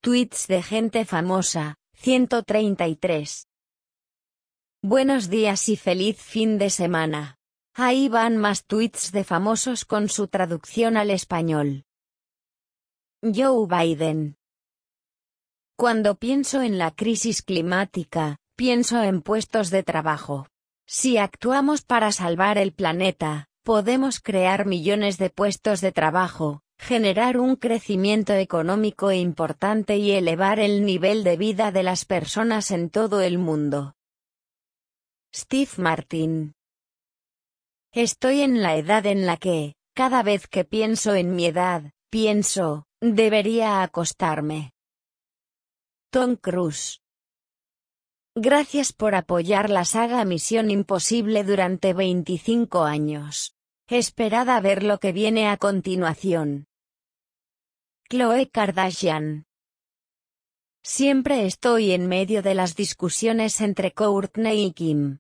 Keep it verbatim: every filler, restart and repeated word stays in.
Tweets de gente famosa, ciento treinta y tres. Buenos días y feliz fin de semana. Ahí van más tweets de famosos con su traducción al español. Joe Biden. Cuando pienso en la crisis climática, pienso en puestos de trabajo. Si actuamos para salvar el planeta, podemos crear millones de puestos de trabajo, generar un crecimiento económico importante y elevar el nivel de vida de las personas en todo el mundo. Steve Martin. Estoy en la edad en la que, cada vez que pienso en mi edad, pienso, debería acostarme. Tom Cruise. Gracias por apoyar la saga Misión Imposible durante veinticinco años. Esperad a ver lo que viene a continuación. Khloe Kardashian. Siempre estoy en medio de las discusiones entre Kourtney y Kim.